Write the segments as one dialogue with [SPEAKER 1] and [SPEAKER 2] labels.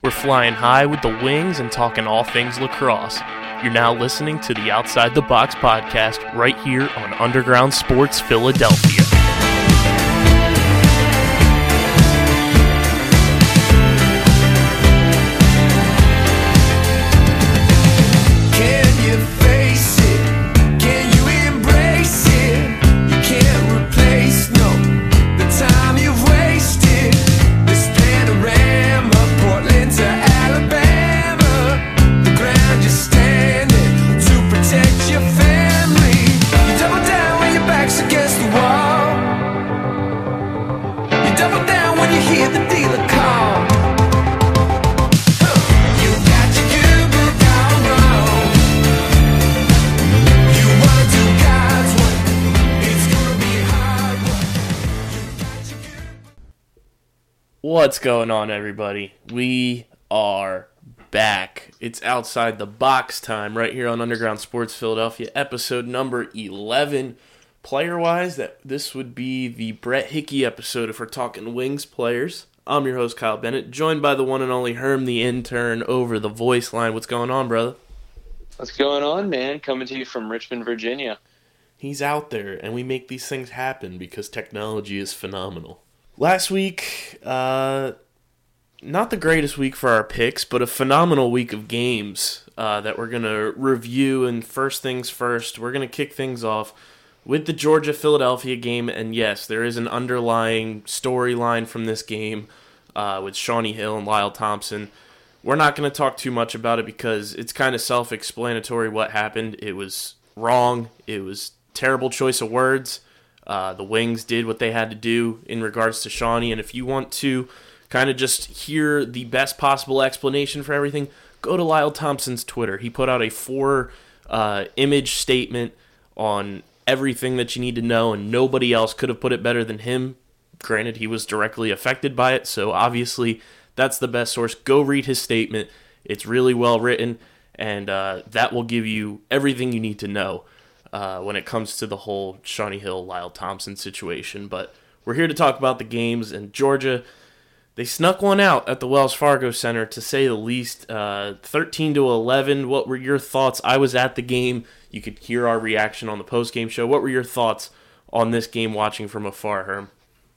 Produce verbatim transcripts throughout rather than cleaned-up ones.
[SPEAKER 1] We're flying high with the wings and talking all things lacrosse. You're now listening to the Outside the Box podcast right here on Underground Sports Philadelphia. What's going on, everybody? We are back. It's Outside the Box time right here on Underground Sports Philadelphia, episode number eleven. Player-wise, that this would be the Brett Hickey episode if we're talking Wings players. I'm your host, Kyle Bennett, joined by the one and only Herm, the intern, over the voice line. What's going on, brother?
[SPEAKER 2] What's going on, man? Coming to you from Richmond, Virginia.
[SPEAKER 1] He's out there, and we make these things happen because technology is phenomenal. Last week, uh, not the greatest week for our picks, but a phenomenal week of games uh, that we're going to review. And first things first, we're going to kick things off with the Georgia-Philadelphia game. And yes, there is an underlying storyline from this game uh, with Shawnee Hill and Lyle Thompson. We're not going to talk too much about it because it's kind of self-explanatory what happened. It was wrong. It was terrible choice of words. Uh, the Wings did what they had to do in regards to Shawnee, and if you want to kind of just hear the best possible explanation for everything, go to Lyle Thompson's Twitter. He put out a four-image uh, statement on everything that you need to know, and nobody else could have put it better than him. Granted, he was directly affected by it, so obviously that's the best source. Go read his statement. It's really well written, and uh, that will give you everything you need to know Uh, when it comes to the whole Shawnee Hill, Lyle Thompson situation. But we're here to talk about the games, and Georgia, they snuck one out at the Wells Fargo Center, to say the least. Uh, thirteen to eleven, what were your thoughts? I was at the game. You could hear our reaction on the post-game show. What were your thoughts on this game watching from afar, Herm?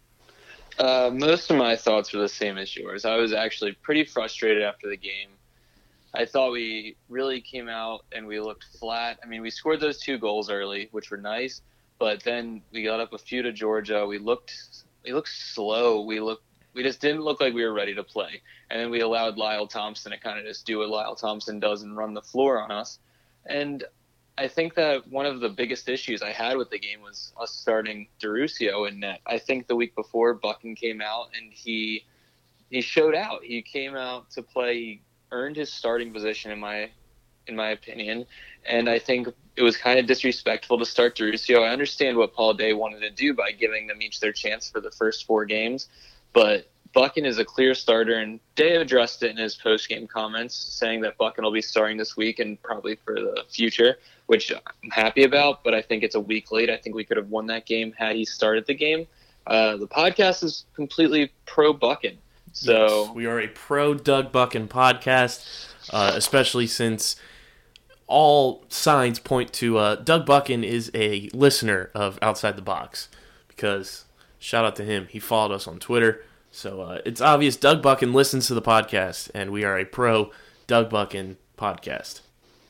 [SPEAKER 2] Uh, most of my thoughts were the same as yours. I was actually pretty frustrated after the game. I thought we really came out and we looked flat. I mean, we scored those two goals early, which were nice, but then we got up a few to Georgia. We looked we looked slow. We looked we just didn't look like we were ready to play. And then we allowed Lyle Thompson to kind of just do what Lyle Thompson does and run the floor on us. And I think that one of the biggest issues I had with the game was us starting DeRusio in net. I think the week before, Buchan came out and he he showed out. He came out to play. He earned his starting position in my in my opinion, and I think it was kind of disrespectful to start DeRusio. I understand what Paul Day wanted to do by giving them each their chance for the first four games, but Buchan is a clear starter, and Day addressed it in his post-game comments, saying that Buchan will be starting this week and probably for the future, which I'm happy about, but I think it's a week late. I think we could have won that game had he started the game. Uh, the podcast is completely pro-Buchan. So
[SPEAKER 1] yes, we are a pro Doug Buchan podcast, uh, especially since all signs point to uh, Doug Buchan is a listener of Outside the Box, because shout out to him. He followed us on Twitter. So uh, it's obvious Doug Buchan listens to the podcast, and we are a pro Doug Buchan podcast.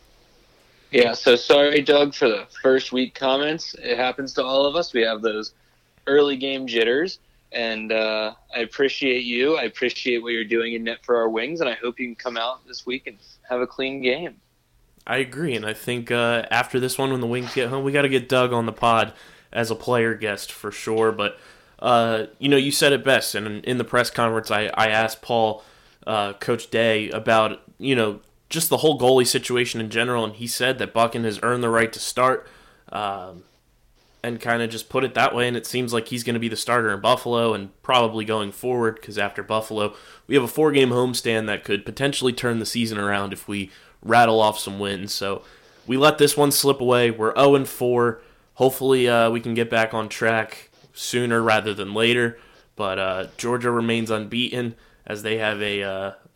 [SPEAKER 2] Yeah, so sorry, Doug, for the first week comments. It happens to all of us. We have those early game jitters. And uh, I appreciate you. I appreciate what you're doing in net for our Wings, and I hope you can come out this week and have a clean game.
[SPEAKER 1] I agree, and I think uh, after this one, when the Wings get home, we got to get Doug on the pod as a player guest for sure. But, uh, you know, you said it best, and in the press conference, I, I asked Paul, uh, Coach Day, about, you know, just the whole goalie situation in general, and he said that Buchan has earned the right to start. Um and kind of just put it that way, and it seems like he's going to be the starter in Buffalo and probably going forward, because after Buffalo, we have a four-game homestand that could potentially turn the season around if we rattle off some wins. So we let this one slip away. We're oh and four. Hopefully uh, we can get back on track sooner rather than later, but uh, Georgia remains unbeaten as they have a uh,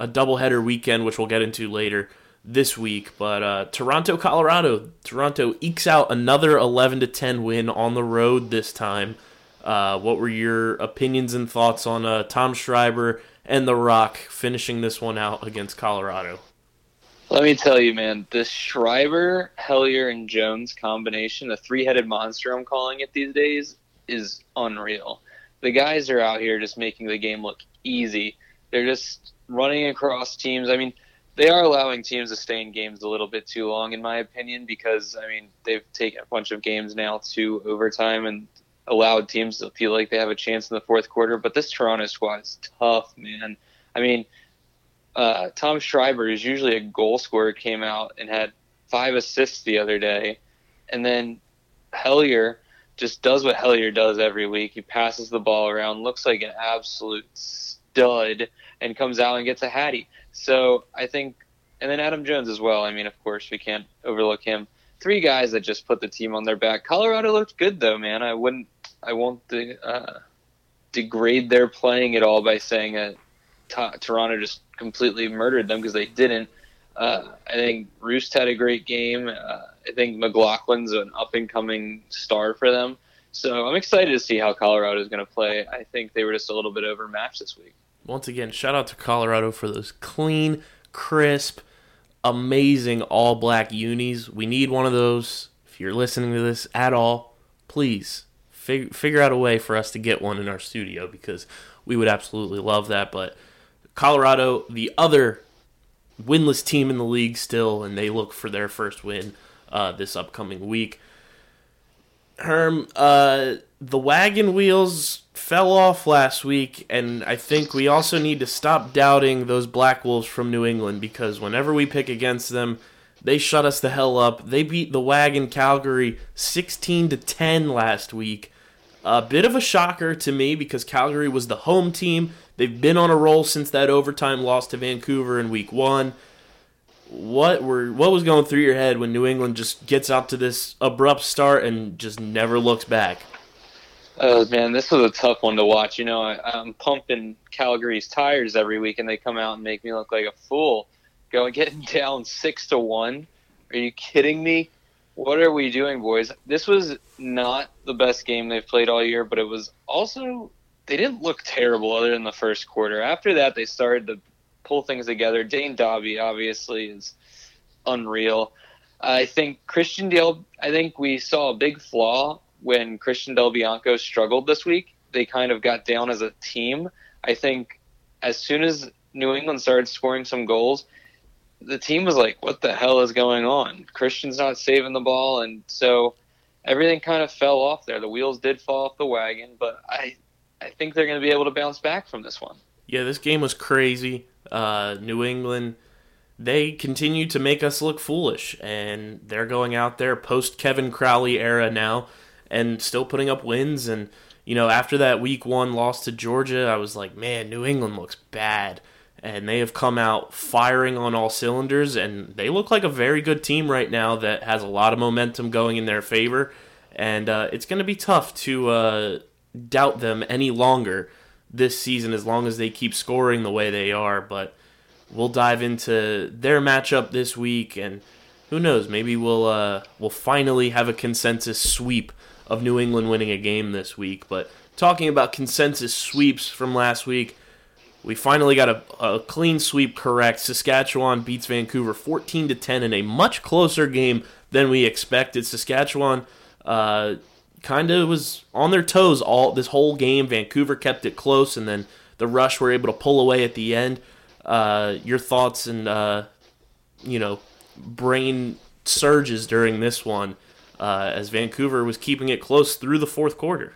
[SPEAKER 1] a doubleheader weekend, which we'll get into later this week. But uh, Toronto, Colorado. Toronto ekes out another eleven to ten win on the road this time. Uh, what were your opinions and thoughts on uh, Tom Schreiber and The Rock finishing this one out against Colorado?
[SPEAKER 2] Let me tell you, man, this Schreiber, Hellier, and Jones combination, the three-headed monster I'm calling it these days, is unreal. The guys are out here just making the game look easy. They're just running across teams. I mean, they are allowing teams to stay in games a little bit too long, in my opinion, because, I mean, they've taken a bunch of games now to overtime and allowed teams to feel like they have a chance in the fourth quarter. But this Toronto squad is tough, man. I mean, uh, Tom Schreiber is usually a goal scorer, came out and had five assists the other day. And then Hellier just does what Hellier does every week. He passes the ball around, looks like an absolute stud, and comes out and gets a hattie. So I think, and then Adam Jones as well. I mean, of course, we can't overlook him. Three guys that just put the team on their back. Colorado looked good, though, man. I wouldn't, I won't de- uh, degrade their playing at all by saying that t- Toronto just completely murdered them, because they didn't. Uh, I think Roost had a great game. Uh, I think McLaughlin's an up-and-coming star for them. So I'm excited to see how Colorado is going to play. I think they were just a little bit overmatched this week.
[SPEAKER 1] Once again, shout out to Colorado for those clean, crisp, amazing all-black unis. We need one of those. If you're listening to this at all, please fig- figure out a way for us to get one in our studio, because we would absolutely love that. But Colorado, the other winless team in the league still, and they look for their first win uh, this upcoming week. Herm, uh, the wagon wheels fell off last week, and I think we also need to stop doubting those Black Wolves from New England, because whenever we pick against them, they shut us the hell up. They beat the wagon Calgary sixteen to ten last week. A bit of a shocker to me, because Calgary was the home team. They've been on a roll since that overtime loss to Vancouver in week one. What were what was going through your head when New England just gets out to this abrupt start and just never looks back?
[SPEAKER 2] Oh, man, this was a tough one to watch. You know, I, I'm pumping Calgary's tires every week, and they come out and make me look like a fool. Going getting down six to one. Are you kidding me? What are we doing, boys? This was not the best game they've played all year, but it was also, they didn't look terrible other than the first quarter. After that, they started to pull things together. Dane Dobby obviously is unreal. I think Christian Del, I think we saw a big flaw when Christian Del Bianco struggled this week. They kind of got down as a team. I think as soon as New England started scoring some goals, the team was like, what the hell is going on? Christian's not saving the ball, and so everything kind of fell off there. The wheels did fall off the wagon, but I I think they're going to be able to bounce back from this one.
[SPEAKER 1] Yeah, this game was crazy. Uh, New England, they continue to make us look foolish, and they're going out there post-Kevin Crowley era now and still putting up wins. And, you know, after that week one loss to Georgia, I was like, man, New England looks bad. And they have come out firing on all cylinders, and they look like a very good team right now that has a lot of momentum going in their favor. And uh, it's going to be tough to uh, doubt them any longer this season, as long as they keep scoring the way they are. But we'll dive into their matchup this week, and who knows, maybe we'll uh, we'll finally have a consensus sweep of New England winning a game this week. But talking about consensus sweeps from last week, we finally got a, a clean sweep correct. Saskatchewan beats Vancouver fourteen to ten in a much closer game than we expected. Saskatchewan uh, kind of was on their toes all this whole game. Vancouver kept it close, and then the Rush were able to pull away at the end. Uh, your thoughts and uh, you know brain surges during this one, uh, as Vancouver was keeping it close through the fourth quarter.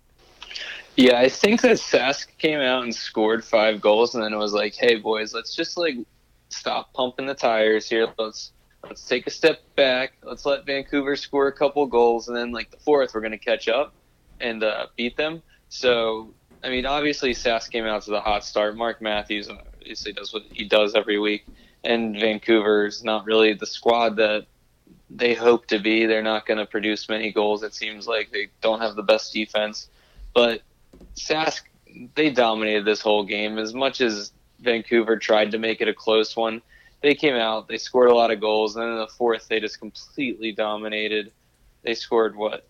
[SPEAKER 2] Yeah, I think that Sask came out and scored five goals, and then it was like, hey, boys, let's just, like, stop pumping the tires here. Let's let's take a step back. Let's let Vancouver score a couple goals, and then, like, the fourth, we're going to catch up and uh, beat them. So, I mean, obviously Sask came out to the hot start. Mark Matthews obviously does what he does every week, and Vancouver's not really the squad that they hope to be. They're not going to produce many goals, it seems like. They don't have the best defense. But Sask, they dominated this whole game. As much as Vancouver tried to make it a close one. They came out, they scored a lot of goals, and then in the fourth, they just completely dominated. They scored, what,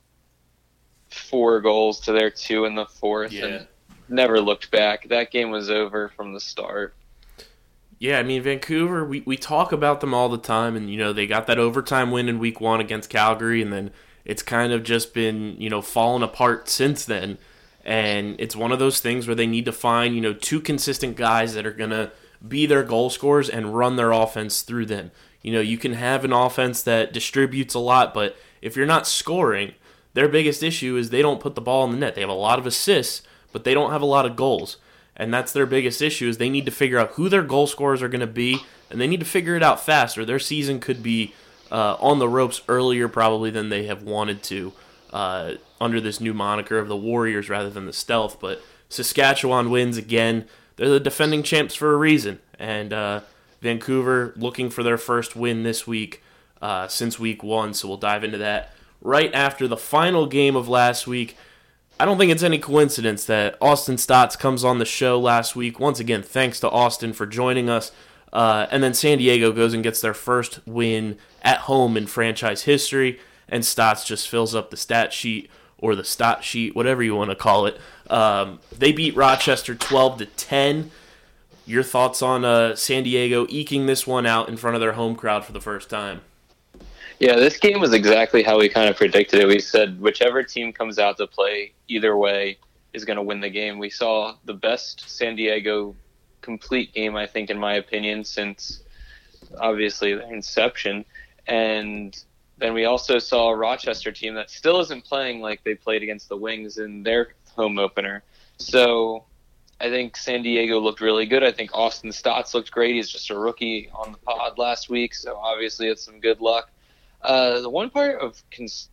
[SPEAKER 2] four goals to their two in the fourth,
[SPEAKER 1] yeah.
[SPEAKER 2] and never looked back. That game was over from the start.
[SPEAKER 1] Yeah, I mean, Vancouver, we, we talk about them all the time, and, you know, they got that overtime win in week one against Calgary, and then it's kind of just been, you know, fallen apart since then. And it's one of those things where they need to find, you know, two consistent guys that are going to be their goal scorers and run their offense through them. You know, you can have an offense that distributes a lot, but if you're not scoring, their biggest issue is they don't put the ball in the net. They have a lot of assists, but they don't have a lot of goals. And that's their biggest issue is they need to figure out who their goal scorers are going to be, and they need to figure it out fast, or their season could be uh, on the ropes earlier probably than they have wanted to. Uh, under this new moniker of the Warriors rather than the Stealth. But Saskatchewan wins again. They're the defending champs for a reason. And uh, Vancouver looking for their first win this week uh, since week one. So we'll dive into that right after the final game of last week. I don't think it's any coincidence that Austin Stotts comes on the show last week. Once again, thanks to Austin for joining us. Uh, and then San Diego goes and gets their first win at home in franchise history. And Stotts just fills up the stat sheet or the stat sheet, whatever you want to call it. Um, they beat Rochester twelve to ten. Your thoughts on uh, San Diego eking this one out in front of their home crowd for the first time?
[SPEAKER 2] Yeah, this game was exactly how we kind of predicted it. We said whichever team comes out to play either way is going to win the game. We saw the best San Diego complete game, I think, in my opinion, since obviously their inception. And then we also saw a Rochester team that still isn't playing like they played against the Wings in their home opener. So I think San Diego looked really good. I think Austin Stotts looked great. He's just a rookie on the pod last week, so obviously it's some good luck. Uh, the one part of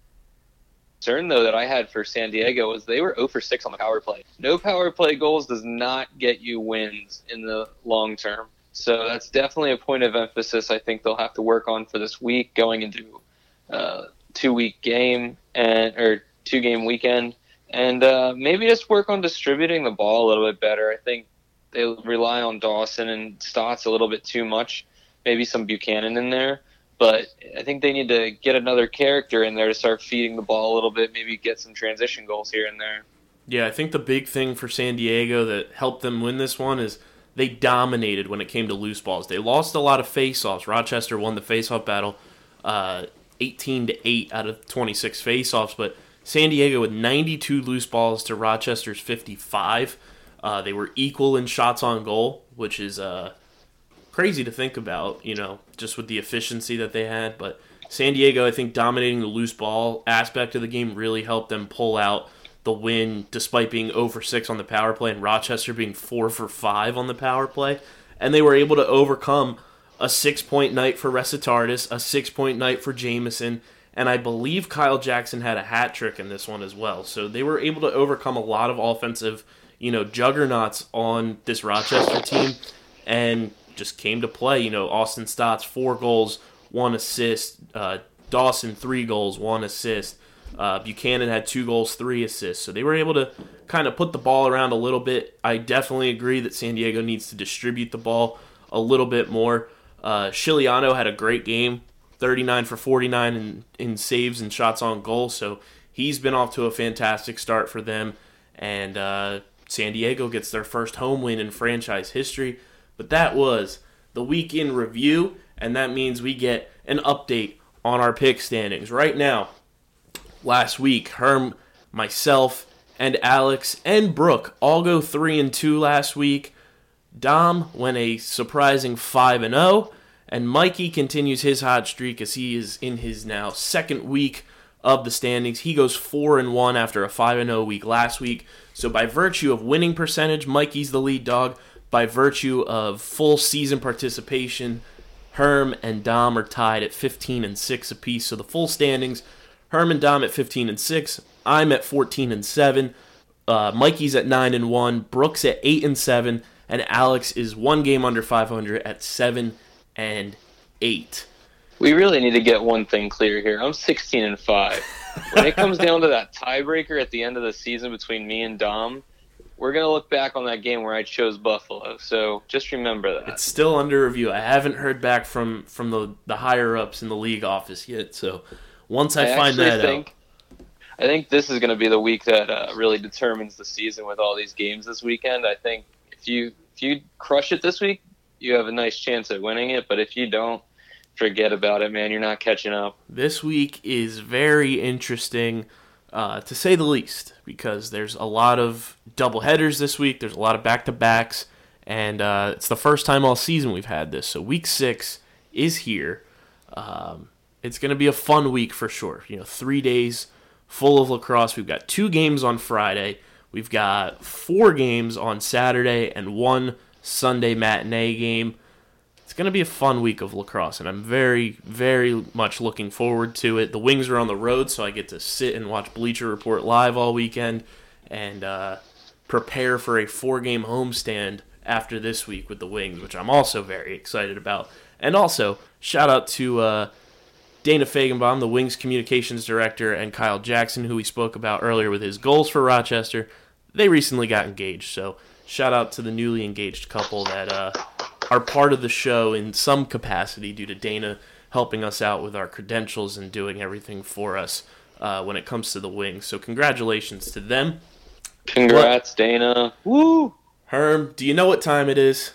[SPEAKER 2] concern, though, that I had for San Diego was they were zero for six on the power play. No power play goals does not get you wins in the long term. So that's definitely a point of emphasis I think they'll have to work on for this week going into Uh, two week game and or two game weekend, and uh, maybe just work on distributing the ball a little bit better. I think they rely on Dawson and Stotts a little bit too much. Maybe some Buchanan in there, but I think they need to get another character in there to start feeding the ball a little bit. Maybe get some transition goals here and there.
[SPEAKER 1] Yeah, I think the big thing for San Diego that helped them win this one is they dominated when it came to loose balls. They lost a lot of faceoffs. Rochester won the faceoff battle. Uh, eighteen to eight out of twenty-six faceoffs, but San Diego with ninety-two loose balls to Rochester's fifty-five. Uh, they were equal in shots on goal, which is uh, crazy to think about, you know, just with the efficiency that they had. But San Diego, I think, dominating the loose ball aspect of the game really helped them pull out the win, despite being zero for six on the power play and Rochester being four for five on the power play. And they were able to overcome a six-point night for Resitardis, a six-point night for Jameson, and I believe Kyle Jackson had a hat trick in this one as well. So they were able to overcome a lot of offensive, you know, juggernauts on this Rochester team, and just came to play. You know, Austin Stotts, four goals, one assist. Uh, Dawson, three goals, one assist. Uh, Buchanan had two goals, three assists. So they were able to kind of put the ball around a little bit. I definitely agree that San Diego needs to distribute the ball a little bit more. Uh, Chiliano had a great game, thirty-nine for forty-nine in, in saves and shots on goal, so he's been off to a fantastic start for them, and uh, San Diego gets their first home win in franchise history. But that was the week in review, and that means we get an update on our pick standings. Right now, last week, Herm, myself, and Alex, and Brooke all go three and two last week. Dom went a surprising five and oh, and Mikey continues his hot streak as he is in his now second week of the standings. He goes four and one after a five and oh week last week. So by virtue of winning percentage, Mikey's the lead dog. By virtue of full season participation, Herm and Dom are tied at fifteen and six apiece. So the full standings, Herm and Dom at fifteen and six, I'm at fourteen and seven, uh, Mikey's at nine and one, Brooks at eight and seven, and Alex is one game under five hundred at seven and eight.
[SPEAKER 2] We really need to get one thing clear here. I'm sixteen and five. When it comes down to that tiebreaker at the end of the season between me and Dom, we're going to look back on that game where I chose Buffalo. So just remember that.
[SPEAKER 1] It's still under review. I haven't heard back from, from the, the higher-ups in the league office yet. So once I, I find that
[SPEAKER 2] think,
[SPEAKER 1] out.
[SPEAKER 2] I think this is going to be the week that uh, really determines the season with all these games this weekend. I think if you if you crush it this week, you have a nice chance at winning it. But if you don't, forget about it, man. You're not catching up.
[SPEAKER 1] This week is very interesting, uh, to say the least, because there's a lot of doubleheaders this week. There's a lot of back-to-backs, and uh, it's the first time all season we've had this. So week six is here. Um, it's going to be a fun week for sure. You know, three days full of lacrosse. We've got two games on Friday. We've got four games on Saturday and one Sunday matinee game. It's going to be a fun week of lacrosse, and I'm very, very much looking forward to it. The Wings are on the road, so I get to sit and watch Bleacher Report live all weekend and uh, prepare for a four-game homestand after this week with the Wings, which I'm also very excited about. And also, shout out to uh, Dana Fagenbaum, the Wings communications director, and Kyle Jackson, who we spoke about earlier with his goals for Rochester. They recently got engaged, so shout out to the newly engaged couple that uh, are part of the show in some capacity due to Dana helping us out with our credentials and doing everything for us uh, when it comes to the Wings. So congratulations to them.
[SPEAKER 2] Congrats, Dana. Woo!
[SPEAKER 1] Herm, do you know what time it is?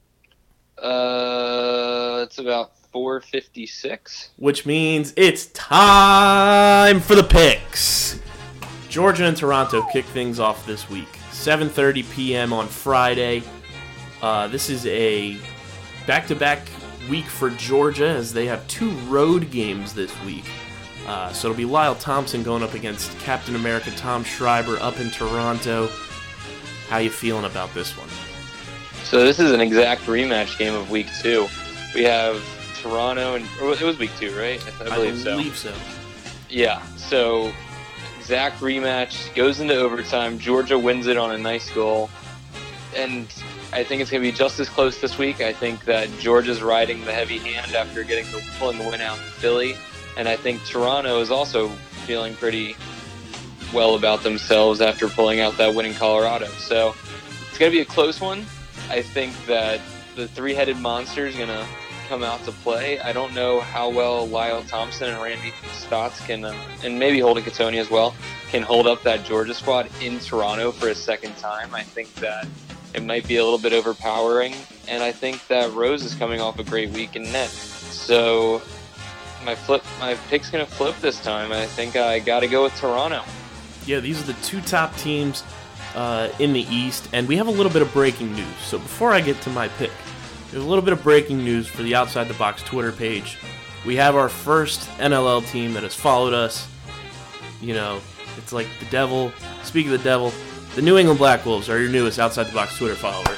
[SPEAKER 2] Uh, it's about four fifty-six.
[SPEAKER 1] Which means it's time for the picks. Georgia and Toronto kick things off this week. seven thirty p.m. on Friday. Uh, this is a back-to-back week for Georgia as they have two road games this week. Uh, so it'll be Lyle Thompson going up against Captain America Tom Schreiber up in Toronto. How you feeling about this one?
[SPEAKER 2] So this is an exact rematch game of week two. We have Toronto, and it was week two, right? I believe,
[SPEAKER 1] I believe so.
[SPEAKER 2] so. Yeah, so exact rematch, goes into overtime. Georgia wins it on a nice goal. And I think it's going to be just as close this week. I think that Georgia's riding the heavy hand after getting the, pulling the win out in Philly. And I think Toronto is also feeling pretty well about themselves after pulling out that win in Colorado. So it's going to be a close one. I think that the three-headed monster is going to come out to play. I don't know how well Lyle Thompson and Randy Stotts can, uh, and maybe Holden Catoni as well, can hold up that Georgia squad in Toronto for a second time. I think that it might be a little bit overpowering, and I think that Rose is coming off a great week in net. So my flip, my pick's going to flip this time. I think I got to go with Toronto.
[SPEAKER 1] Yeah, these are the two top teams uh, in the East, and we have a little bit of breaking news. So before I get to my pick, there's a little bit of breaking news for the Outside the Box Twitter page. We have our first N L L team that has followed us. You know, it's like the devil. Speaking of the devil, the New England Black Wolves are your newest Outside the Box Twitter follower.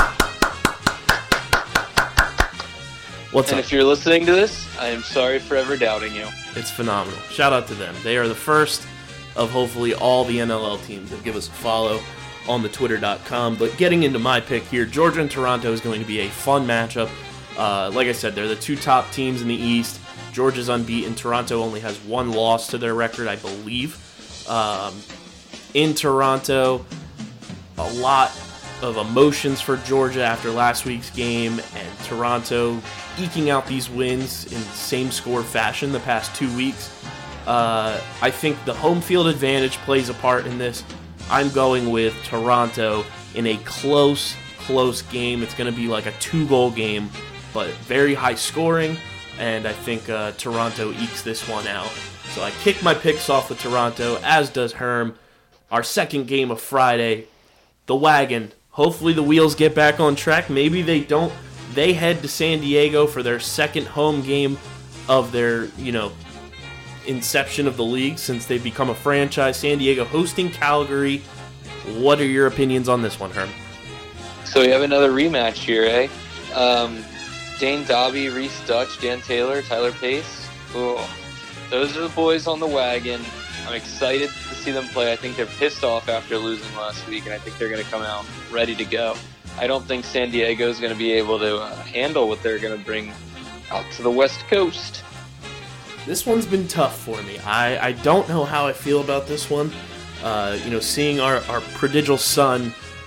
[SPEAKER 1] What's
[SPEAKER 2] and
[SPEAKER 1] up?
[SPEAKER 2] If you're listening to this, I am sorry for ever doubting you.
[SPEAKER 1] It's phenomenal. Shout out to them. They are the first of hopefully all the N L L teams that give us a follow on the twitter dot com. But getting into my pick here, Georgia and Toronto is going to be a fun matchup. Uh, like I said, they're the two top teams in the East. Georgia's unbeaten. Toronto only has one loss to their record, I believe. Um, in Toronto, a lot of emotions for Georgia after last week's game, and Toronto eking out these wins in same-score fashion the past two weeks. Uh, I think the home field advantage plays a part in this. I'm going with Toronto in a close, close game. It's going to be like a two-goal game, but very high scoring, and I think uh, Toronto ekes this one out. So I kick my picks off with Toronto, as does Herm. Our second game of Friday, the Wagon. Hopefully the wheels get back on track. Maybe they don't. They head to San Diego for their second home game of their, you know, inception of the league since they've become a franchise. San Diego hosting Calgary. What are your opinions on this one, Herm?
[SPEAKER 2] So we have another rematch here, eh? Um, Dane Dobby, Reese Dutch, Dan Taylor, Tyler Pace. Ooh. Those are the boys on the Wagon. I'm excited to see them play. I think they're pissed off after losing last week, and I think they're going to come out ready to go. I don't think San Diego is going to be able to uh, handle what they're going to bring out to the West Coast.
[SPEAKER 1] This one's been tough for me. I, I don't know how I feel about this one. Uh, you know, seeing our, our prodigal son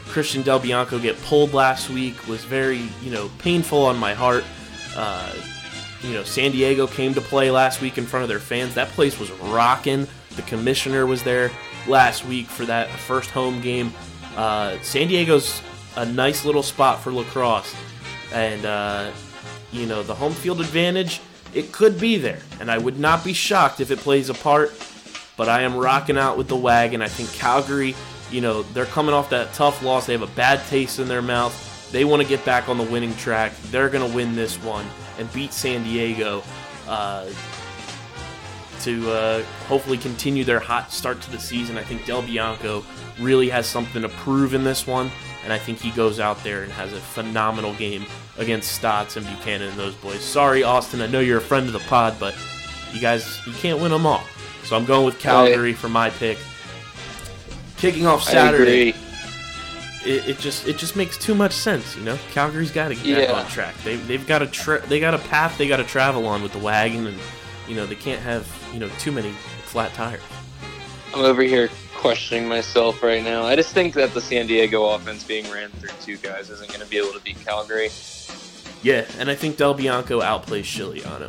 [SPEAKER 1] Christian Del Bianco get pulled last week was very, you know, painful on my heart. Uh, you know, San Diego came to play last week in front of their fans. That place was rocking. The commissioner was there last week for that first home game. Uh, San Diego's a nice little spot for lacrosse. And, uh, you know, the home field advantage, it could be there. And I would not be shocked if it plays a part. But I am rocking out with the wagon. I think Calgary, you know, they're coming off that tough loss. They have a bad taste in their mouth. They want to get back on the winning track. They're going to win this one and beat San Diego uh, to uh, hopefully continue their hot start to the season. I think Del Bianco really has something to prove in this one, and I think he goes out there and has a phenomenal game against Stotts and Buchanan and those boys. Sorry, Austin, I know you're a friend of the pod, but you guys, you can't win them all. So I'm going with Calgary for my pick. Kicking off Saturday, it, it just it just makes too much sense, you know. Calgary's got to get
[SPEAKER 2] yeah.
[SPEAKER 1] back on track. They they've got a tra- they got a path they got to travel on with the wagon, and you know they can't have you know too many flat tires.
[SPEAKER 2] I'm over here questioning myself right now. I just think that the San Diego offense being ran through two guys isn't going to be able to beat Calgary.
[SPEAKER 1] Yeah, and I think Del Bianco outplays Chiliano.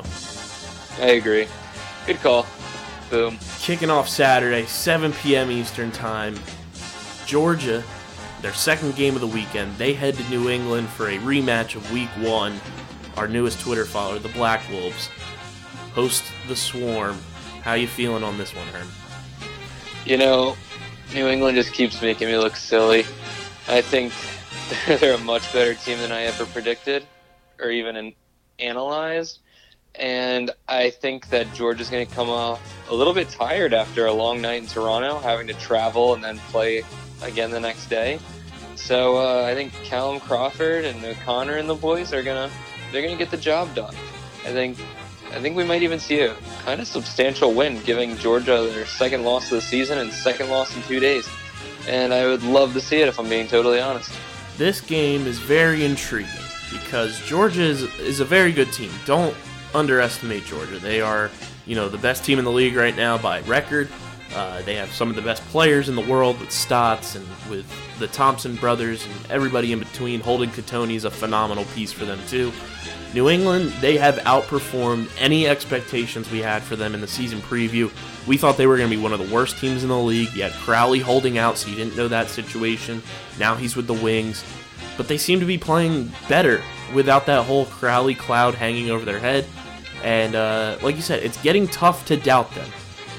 [SPEAKER 2] I agree. Good call. Boom.
[SPEAKER 1] Kicking off Saturday, seven p.m. Eastern Time. Georgia, their second game of the weekend, they head to New England for a rematch of Week one. Our newest Twitter follower, the Black Wolves, host the Swarm. How you feeling on this one, Herm?
[SPEAKER 2] You know, New England just keeps making me look silly. I think they're a much better team than I ever predicted or even an- analyzed. And I think that Georgia's going to come off a little bit tired after a long night in Toronto, having to travel and then play again the next day. So uh, I think Callum Crawford and O'Connor and the boys are gonna they're gonna get the job done. I think I think we might even see a kind of substantial win, giving Georgia their second loss of the season and second loss in two days. And I would love to see it if I'm being totally honest.
[SPEAKER 1] This game is very intriguing because Georgia is, is a very good team. Don't underestimate Georgia. They are, you know, the best team in the league right now by record. Uh, they have some of the best players in the world with Stotts and with the Thompson brothers and everybody in between. Holden Katoni is a phenomenal piece for them too. New England, they have outperformed any expectations we had for them in the season preview. We thought they were going to be one of the worst teams in the league. You had Crowley holding out, so you didn't know that situation. Now he's with the Wings. But they seem to be playing better without that whole Crowley cloud hanging over their head. And uh, like you said, it's getting tough to doubt them.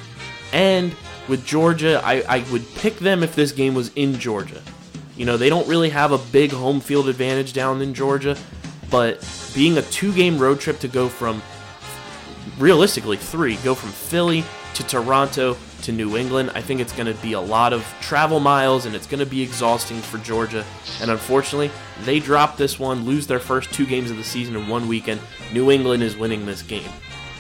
[SPEAKER 1] And with Georgia, I, I would pick them if this game was in Georgia. You know, they don't really have a big home field advantage down in Georgia. But being a two-game road trip to go from, realistically three, go from Philly to Toronto to New England, I think it's going to be a lot of travel miles and it's going to be exhausting for Georgia. And unfortunately, they drop this one, lose their first two games of the season in one weekend. New England is winning this game.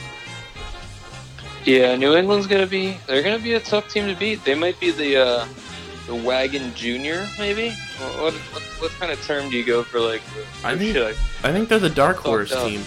[SPEAKER 2] Yeah, New England's going to be, they're going to be a tough team to beat. They might be the uh, the Wagon Junior, maybe? What, what what kind of term do you go for, like,
[SPEAKER 1] I think,
[SPEAKER 2] I,
[SPEAKER 1] I think they're the dark horse team.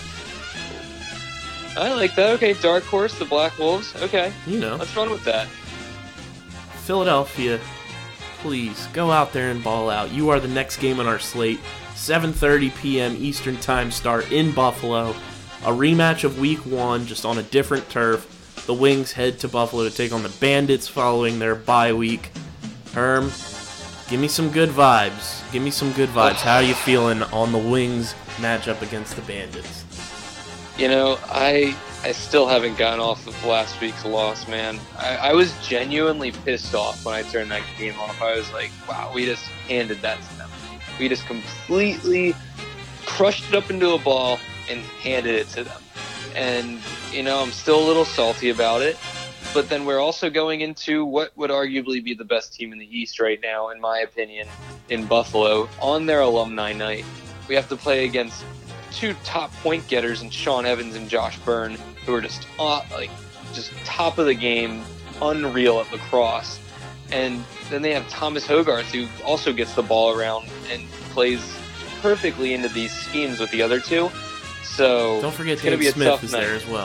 [SPEAKER 2] I like that. Okay, dark horse, the Black Wolves. Okay,
[SPEAKER 1] you know,
[SPEAKER 2] let's run with that.
[SPEAKER 1] Philadelphia, please go out there and ball out. You are the next game on our slate. seven thirty p.m. Eastern Time start in Buffalo. A rematch of Week One, just on a different turf. The Wings head to Buffalo to take on the Bandits following their bye week. Herm, give me some good vibes. Give me some good vibes. How are you feeling on the Wings matchup against the Bandits?
[SPEAKER 2] You know, I I still haven't gotten off of last week's loss, man. I, I was genuinely pissed off when I turned that game off. I was like, wow, we just handed that to them. We just completely crushed it up into a ball and handed it to them. And, you know, I'm still a little salty about it. But then we're also going into what would arguably be the best team in the East right now, in my opinion, in Buffalo, on their alumni night. We have to play against two top point getters in Sean Evans and Josh Byrne, who are just uh, like just top of the game, unreal at lacrosse. And then they have Thomas Hogarth, who also gets the ball around and plays perfectly into these schemes with the other two. So
[SPEAKER 1] don't forget
[SPEAKER 2] it's going to be a
[SPEAKER 1] Smith
[SPEAKER 2] tough
[SPEAKER 1] is
[SPEAKER 2] night.
[SPEAKER 1] there as well.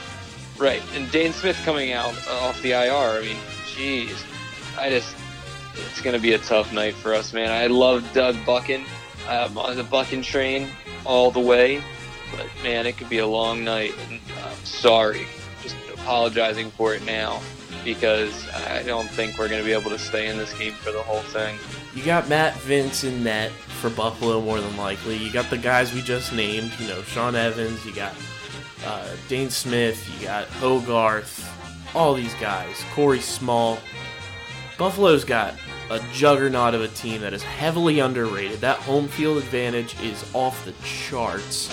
[SPEAKER 2] Right, and Dane Smith coming out uh, off the I R. I mean, jeez, I just it's going to be a tough night for us, man. I love Doug Buchan. I'm on the Buchan train all the way. But, man, it could be a long night. And I'm sorry. Just apologizing for it now because I don't think we're going to be able to stay in this game for the whole thing.
[SPEAKER 1] You got Matt Vince in net for Buffalo more than likely. You got the guys we just named, you know, Sean Evans. You got uh, Dane Smith. You got Hogarth. All these guys. Corey Small. Buffalo's got a juggernaut of a team that is heavily underrated. That home field advantage is off the charts.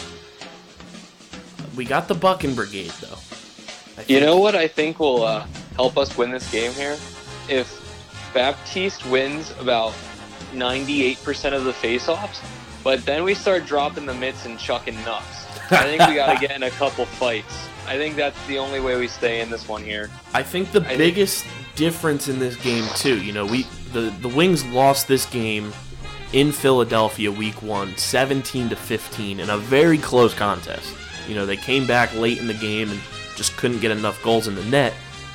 [SPEAKER 1] We got the Buchan Brigade, though.
[SPEAKER 2] You know what I think will uh, help us win this game here? If Baptiste wins about ninety-eight percent of the face-offs, but then we start dropping the mitts and chucking nuts. I think we got to get in a couple fights. I think that's the only way we stay in this one here.
[SPEAKER 1] I think the I biggest think... difference in this game, too, you know, we the, the Wings lost this game in Philadelphia week one, seventeen to fifteen, in a very close contest. You know, they came back late in the game and just couldn't get enough goals in the net.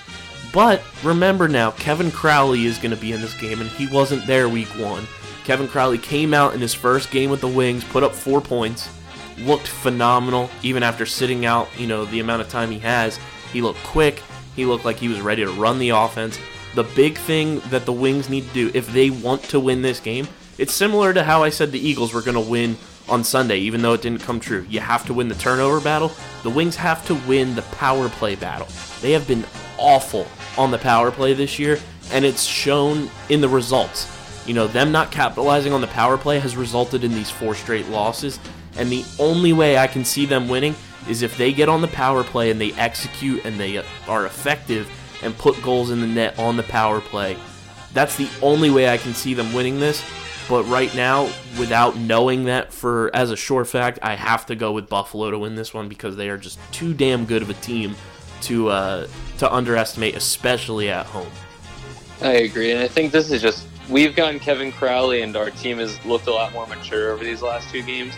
[SPEAKER 1] But remember now, Kevin Crowley is going to be in this game, and he wasn't there week one. Kevin Crowley came out in his first game with the Wings, put up four points, looked phenomenal, even after sitting out, you know, the amount of time he has. He looked quick. He looked like he was ready to run the offense. The big thing that the Wings need to do, if they want to win this game, it's similar to how I said the Eagles were going to win on Sunday, even though it didn't come true. You have to win the turnover battle. The Wings have to win the power play battle. They have been awful on the power play this year, and it's shown in the results. You know, them not capitalizing on the power play has resulted in these four straight losses, and the only way I can see them winning is if they get on the power play and they execute and they are effective and put goals in the net on the power play. That's the only way I can see them winning this. But right now, without knowing that for as a sure fact, I have to go with Buffalo to win this one because they are just too damn good of a team to uh, to underestimate, especially at home.
[SPEAKER 2] I agree, and I think this is just we've gotten Kevin Crowley, and our team has looked a lot more mature over these last two games.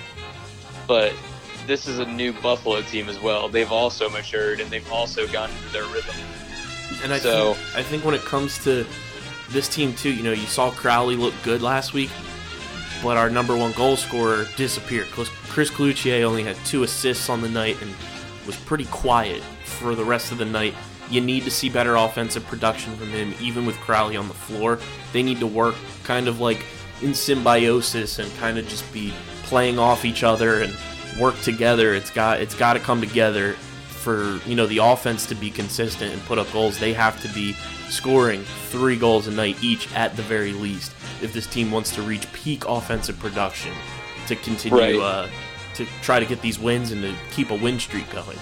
[SPEAKER 2] But this is a new Buffalo team as well. They've also matured, and they've also gotten into their rhythm.
[SPEAKER 1] And I
[SPEAKER 2] so,
[SPEAKER 1] think, I think when it comes to this team too, you know, you saw Crowley look good last week, but our number one goal scorer disappeared. Chris Cloutier only had two assists on the night and was pretty quiet for the rest of the night. You need to see better offensive production from him, even with Crowley on the floor. They need to work kind of like in symbiosis and kind of just be playing off each other and work together. It's got it's got to come together for, you know, the offense to be consistent and put up goals. They have to be scoring three goals a night each at the very least if this team wants to reach peak offensive production to continue
[SPEAKER 2] right.
[SPEAKER 1] uh, to try to get these wins and to keep a win streak going.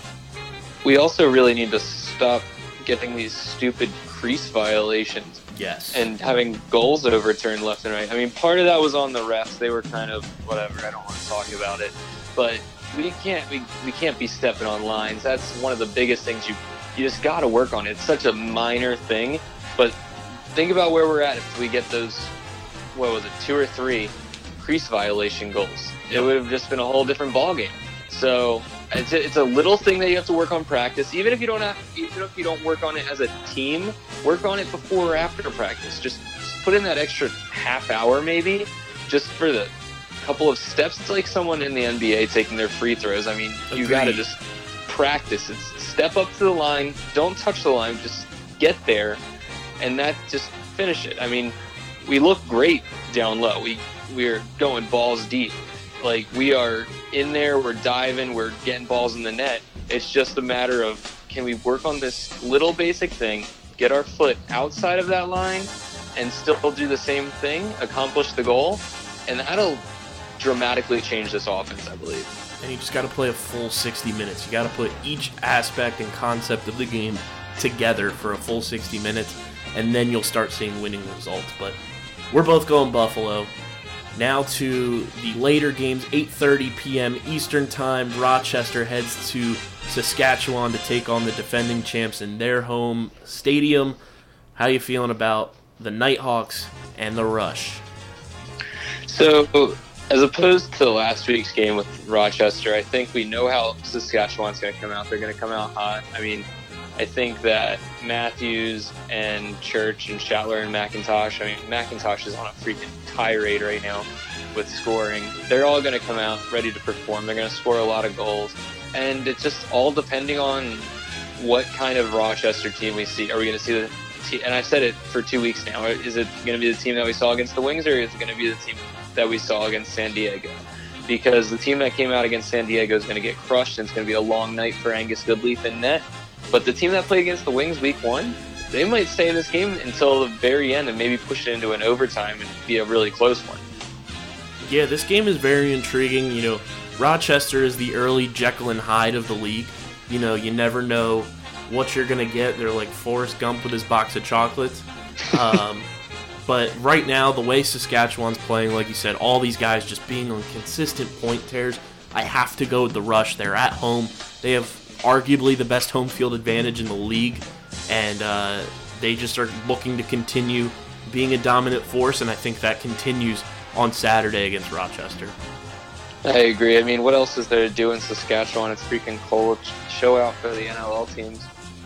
[SPEAKER 2] We also really need to stop getting these stupid crease violations.
[SPEAKER 1] Yes.
[SPEAKER 2] And having goals overturned left and right. I mean, part of that was on the refs. They were kind of whatever. I don't want to talk about it. But we can't we, we can't be stepping on lines. That's one of the biggest things you you just got to work on. It's such a minor thing, but think about where we're at if we get those, what was it, two or three crease violation goals. It would have just been a whole different ballgame. So it's a, it's a little thing that you have to work on practice. Even if you don't have, even if you don't work on it as a team, work on it before or after practice. Just, just put in that extra half hour maybe, just for the couple of steps. It's like someone in the N B A taking their free throws. I mean, you got to just practice. It's step up to the line. Don't touch the line. Just get there, and that just finish it. I mean, we look great down low. We we're going balls deep. Like, we are in there. We're diving. We're getting balls in the net. It's just a matter of, can we work on this little basic thing, get our foot outside of that line, and still do the same thing, accomplish the goal, and that'll dramatically change this offense, I believe.
[SPEAKER 1] And you just got to play a full sixty minutes. You got to put each aspect and concept of the game together for a full sixty minutes, and then you'll start seeing winning results. But we're both going Buffalo. Now to the later games, eight thirty p.m. Eastern Time. Rochester heads to Saskatchewan to take on the defending champs in their home stadium. How you feeling about the Nighthawks and the Rush?
[SPEAKER 2] So, as opposed to last week's game with Rochester, I think we know how Saskatchewan's going to come out. They're going to come out hot. I mean, I think that Matthews and Church and Schattler and McIntosh, I mean, McIntosh is on a freaking tirade right now with scoring. They're all going to come out ready to perform. They're going to score a lot of goals. And it's just all depending on what kind of Rochester team we see. Are we going to see the team? And I've said it for two weeks now. Is it going to be the team that we saw against the Wings, or is it going to be the team that we saw against San Diego? Because the team that came out against San Diego is going to get crushed, and it's going to be a long night for Angus Goodleaf in net. But the team that played against the Wings week one, they might stay in this game until the very end and maybe push it into an overtime and be a really close one.
[SPEAKER 1] Yeah, this game is very intriguing. You know, Rochester is the early Jekyll and Hyde of the league. You know, you never know what you're going to get. They're like Forrest Gump with his box of chocolates. Um, but right now, the way Saskatchewan's playing, like you said, all these guys just being on consistent point tears, I have to go with the Rush. They're at home. They have arguably the best home field advantage in the league, and uh, they just are looking to continue being a dominant force, and I think that continues on Saturday against Rochester.
[SPEAKER 2] I agree. I mean, what else is there to do in Saskatchewan? It's freaking cold. Show out for the N L L teams.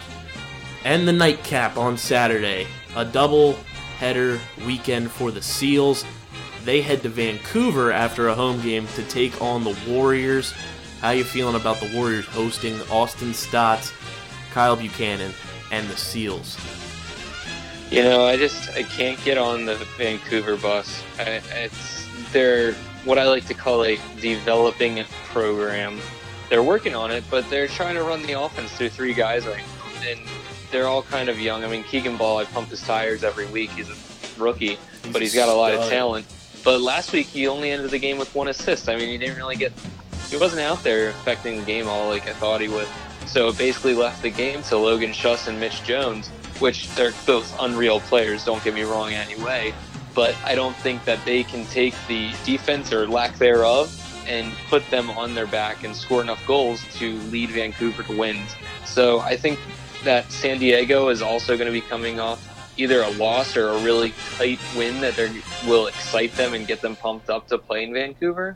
[SPEAKER 1] And the nightcap on Saturday, a double-header weekend for the Seals. They head to Vancouver after a home game to take on the Warriors. How you feeling about the Warriors hosting Austin Stotts, Kyle Buchanan, and the Seals?
[SPEAKER 2] You know, I just I can't get on the Vancouver bus. I, it's they're what I like to call a developing program. They're working on it, but they're trying to run the offense through three guys right now, and they're all kind of young. I mean, Keegan Ball, I pump his tires every week. He's a rookie,
[SPEAKER 1] He's
[SPEAKER 2] but he's got a lot
[SPEAKER 1] stud.
[SPEAKER 2] of talent. But last week he only ended the game with one assist. I mean, he didn't really get. He wasn't out there affecting the game all like I thought he would. So it basically left the game to Logan Schuss and Mitch Jones, which they're both unreal players, don't get me wrong anyway. But I don't think that they can take the defense or lack thereof and put them on their back and score enough goals to lead Vancouver to wins. So I think that San Diego is also going to be coming off either a loss or a really tight win that will excite them and get them pumped up to play in Vancouver.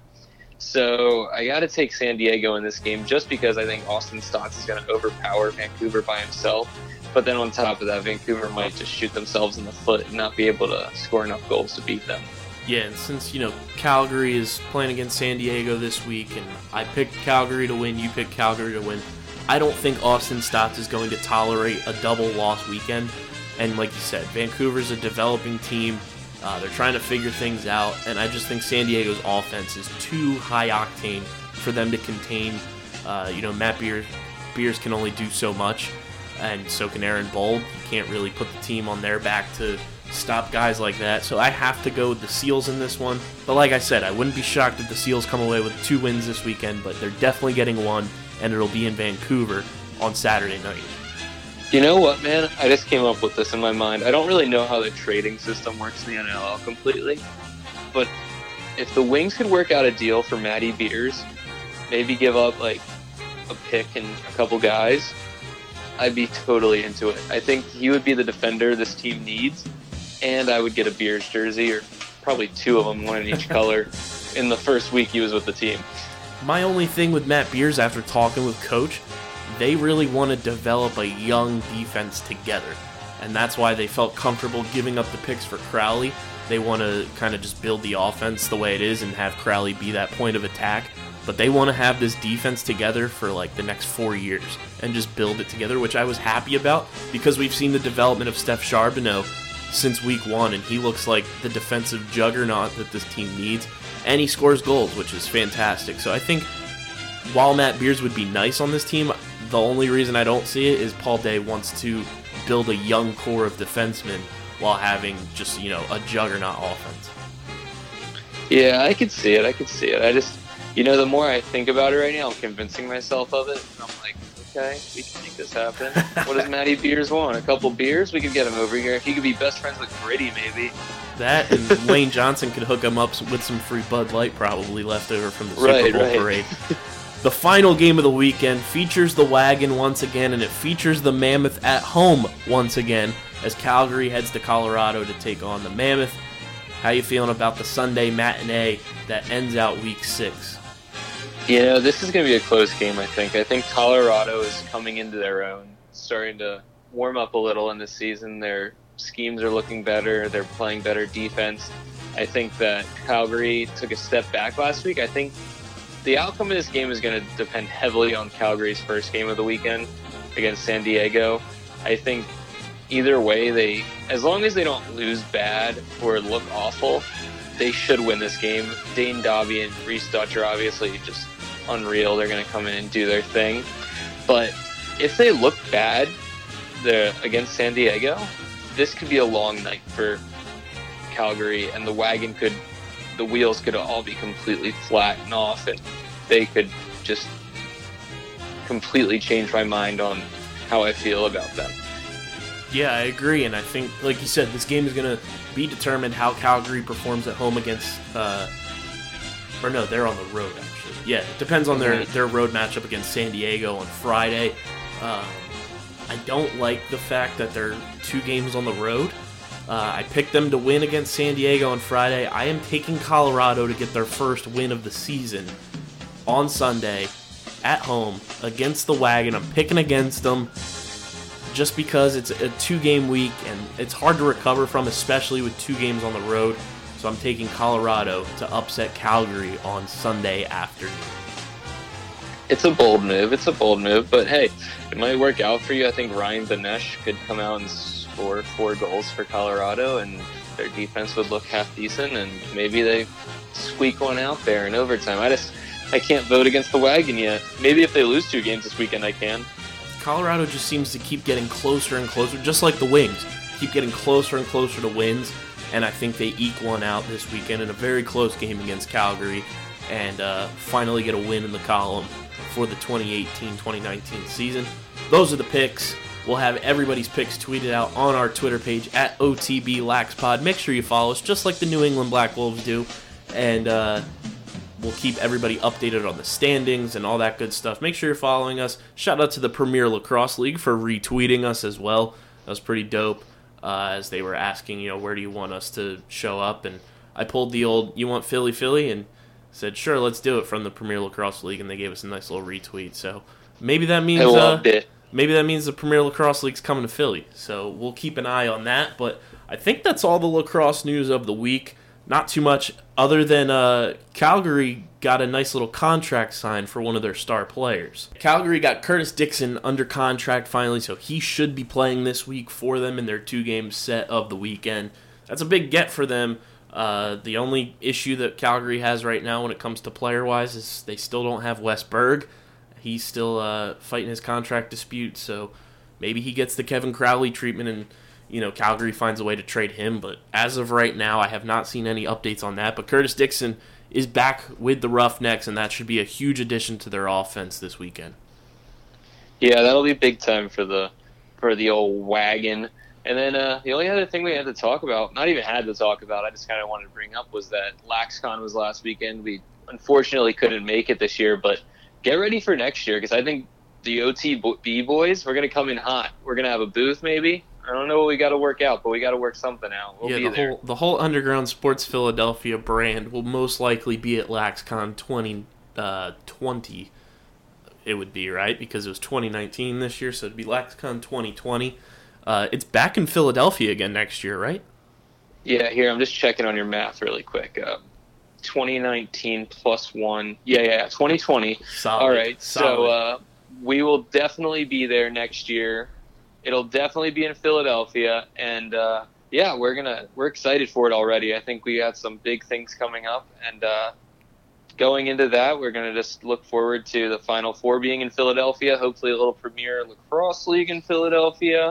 [SPEAKER 2] So I got to take San Diego in this game just because I think Austin Stotts is going to overpower Vancouver by himself. But then on top of that, Vancouver might just shoot themselves in the foot and not be able to score enough goals to beat them.
[SPEAKER 1] Yeah, and since, you know, Calgary is playing against San Diego this week, and I picked Calgary to win, you picked Calgary to win, I don't think Austin Stotts is going to tolerate a double loss weekend. And like you said, Vancouver's a developing team. Uh, they're trying to figure things out, and I just think San Diego's offense is too high octane for them to contain. Uh, you know, Matt Beers, Beers can only do so much, and so can Aaron Bold. You can't really put the team on their back to stop guys like that. So I have to go with the Seals in this one. But like I said, I wouldn't be shocked if the Seals come away with two wins this weekend, but they're definitely getting one, and it'll be in Vancouver on Saturday night.
[SPEAKER 2] You know what, man? I just came up with this in my mind. I don't really know how the trading system works in the N L L completely, but if the Wings could work out a deal for Matty Beers, maybe give up like a pick and a couple guys, I'd be totally into it. I think he would be the defender this team needs, and I would get a Beers jersey, or probably two of them, one in each color, in the first week he was with the team.
[SPEAKER 1] My only thing with Matt Beers after talking with Coach, they really want to develop a young defense together, and that's why they felt comfortable giving up the picks for Crowley. They want to kind of just build the offense the way it is and have Crowley be that point of attack, but they want to have this defense together for like the next four years and just build it together, which I was happy about because we've seen the development of Steph Charbonneau since week one, and he looks like the defensive juggernaut that this team needs, and he scores goals, which is fantastic. So I think while Matt Beers would be nice on this team, the only reason I don't see it is Paul Day wants to build a young core of defensemen while having just, you know, a juggernaut offense.
[SPEAKER 2] Yeah, I could see it. I could see it. I just, you know, the more I think about it right now, I'm convincing myself of it. And I'm like, okay, we can make this happen. What does Matty Beers want? A couple beers? We could get him over here. He could be best friends with Gritty, maybe.
[SPEAKER 1] That, and Lane Johnson could hook him up with some free Bud Light probably left over from the Super
[SPEAKER 2] Right,
[SPEAKER 1] Bowl
[SPEAKER 2] right.
[SPEAKER 1] parade. The final game of the weekend features the Wagon once again, and it features the Mammoth at home once again as Calgary heads to Colorado to take on the Mammoth. How you feeling about the Sunday matinee that ends out week six?
[SPEAKER 2] You know, this is going to be a close game, I think. I think Colorado is coming into their own. starting to warm up a little in this season. Their schemes are looking better. They're playing better defense. I think that Calgary took a step back last week. I think the outcome of this game is going to depend heavily on Calgary's first game of the weekend against San Diego. I think either way, they, as long as they don't lose bad or look awful, they should win this game. Dane Dobby and Reese Dutcher obviously just unreal. They're going to come in and do their thing. But if they look bad against San Diego, this could be a long night for Calgary, and the wagon could, the wheels could all be completely flattened off, and they could just completely change my mind on how I feel about them.
[SPEAKER 1] Yeah, I agree, and I think, like you said, this game is going to be determined how Calgary performs at home against, uh, or no, they're on the road, actually. Yeah, it depends on their, their road matchup against San Diego on Friday. Um, I don't like the fact that they're two games on the road. Uh, I picked them to win against San Diego on Friday. I am taking Colorado to get their first win of the season on Sunday at home against the Wagon. I'm picking against them just because it's a two-game week and it's hard to recover from, especially with two games on the road. So I'm taking Colorado to upset Calgary on Sunday afternoon.
[SPEAKER 2] It's a bold move. It's a bold move, but hey, it might work out for you. I think Ryan Benesh could come out and score four goals for Colorado, and their defense would look half decent, and maybe they squeak one out there in overtime. I just, I can't vote against the Wagon yet. Maybe if they lose two games this weekend, I can.
[SPEAKER 1] Colorado just seems to keep getting closer and closer, just like the Wings. Keep getting closer and closer to wins, and I think they eke one out this weekend in a very close game against Calgary, and uh, finally get a win in the column for the twenty eighteen twenty nineteen season. Those are the picks. We'll have everybody's picks tweeted out on our Twitter page at O T B Laxpod. Make sure you follow us, just like the New England Black Wolves do. And uh, we'll keep everybody updated on the standings and all that good stuff. Make sure you're following us. Shout out to the Premier Lacrosse League for retweeting us as well. That was pretty dope, uh, as they were asking, you know, where do you want us to show up? And I pulled the old, you want Philly, Philly? And said, sure, let's do it, from the Premier Lacrosse League, and they gave us a nice little retweet. So maybe that means
[SPEAKER 2] I loved
[SPEAKER 1] uh,
[SPEAKER 2] it.
[SPEAKER 1] maybe that means the Premier Lacrosse League's coming to Philly. So we'll keep an eye on that. But I think that's all the lacrosse news of the week. Not too much other than uh, Calgary got a nice little contract signed for one of their star players. Calgary got Curtis Dixon under contract finally, so he should be playing this week for them in their two-game set of the weekend. That's a big get for them. Uh, the only issue that Calgary has right now when it comes to player-wise is they still don't have Wes Berg. He's still uh, fighting his contract dispute, so maybe he gets the Kevin Crowley treatment and, you know, Calgary finds a way to trade him. But as of right now, I have not seen any updates on that. But Curtis Dixon is back with the Roughnecks, and that should be a huge addition to their offense this weekend.
[SPEAKER 2] Yeah, that'll be big time for the for the old Wagon. And then uh, the only other thing we had to talk about, not even had to talk about, I just kind of wanted to bring up, was that LaxCon was last weekend. We unfortunately couldn't make it this year, but get ready for next year, because I think the O T B boys, we're going to come in hot. We're going to have a booth maybe. I don't know what we got to work out, but we got to work something out. We'll
[SPEAKER 1] yeah,
[SPEAKER 2] be
[SPEAKER 1] the
[SPEAKER 2] there.
[SPEAKER 1] whole the whole Underground Sports Philadelphia brand will most likely be at LaxCon twenty twenty. It would be, right? Because it was twenty nineteen this year, so it'd be LaxCon twenty twenty. Uh, it's back in Philadelphia again next year, right?
[SPEAKER 2] Yeah, here, I'm just checking on your math really quick. Uh, twenty nineteen plus one. Yeah, yeah, twenty twenty.
[SPEAKER 1] Solid.
[SPEAKER 2] All right,
[SPEAKER 1] Solid.
[SPEAKER 2] so uh, we will definitely be there next year. It'll definitely be in Philadelphia, and uh, yeah, we're gonna we're excited for it already. I think we got some big things coming up, and uh, going into that, we're gonna just look forward to the Final Four being in Philadelphia. Hopefully, a little Premier Lacrosse League in Philadelphia,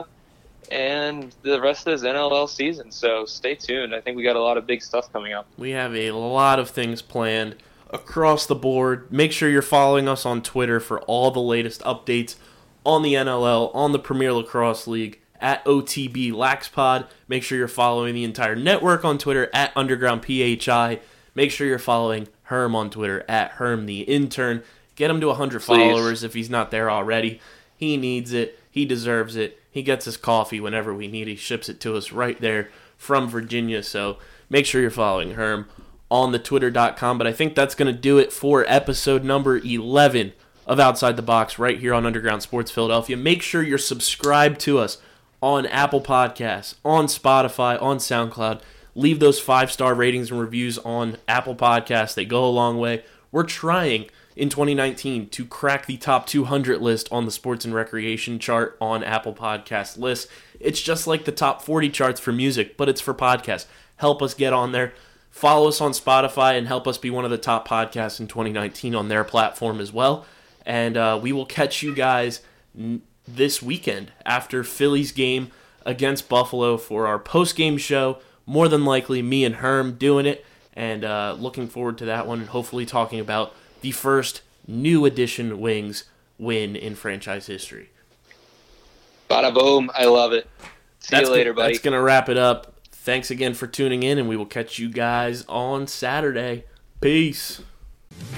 [SPEAKER 2] and the rest of this N L L season. So stay tuned. I think we got a lot of big stuff coming up.
[SPEAKER 1] We have a lot of things planned across the board. Make sure you're following us on Twitter for all the latest updates on the N L L, on the Premier Lacrosse League, at O T B Laxpod. Make sure you're following the entire network on Twitter, at Underground P H I. Make sure you're following Herm on Twitter, at Herm the Intern. Get him to one hundred
[SPEAKER 2] Please.
[SPEAKER 1] followers if he's not there already. He needs it. He deserves it. He gets his coffee whenever we need. He ships it to us right there from Virginia. So make sure you're following Herm on the twitter dot com. But I think that's going to do it for episode number eleven of Outside the Box right here on Underground Sports Philadelphia. Make sure you're subscribed to us on Apple Podcasts, on Spotify, on SoundCloud. Leave those five-star ratings and reviews on Apple Podcasts. They go a long way. We're trying in twenty nineteen to crack the top two hundred list on the Sports and Recreation chart on Apple Podcast lists. It's just like the top forty charts for music, but it's for podcasts. Help us get on there. Follow us on Spotify and help us be one of the top podcasts in twenty nineteen on their platform as well. And uh, we will catch you guys n- this weekend after Philly's game against Buffalo for our post-game show. More than likely, me and Herm doing it, and uh, looking forward to that one, and hopefully talking about the first new edition Wings win in franchise history.
[SPEAKER 2] Bada boom. I love it. See
[SPEAKER 1] that's
[SPEAKER 2] you later,
[SPEAKER 1] gonna,
[SPEAKER 2] buddy.
[SPEAKER 1] That's going to wrap it up. Thanks again for tuning in, and we will catch you guys on Saturday. Peace.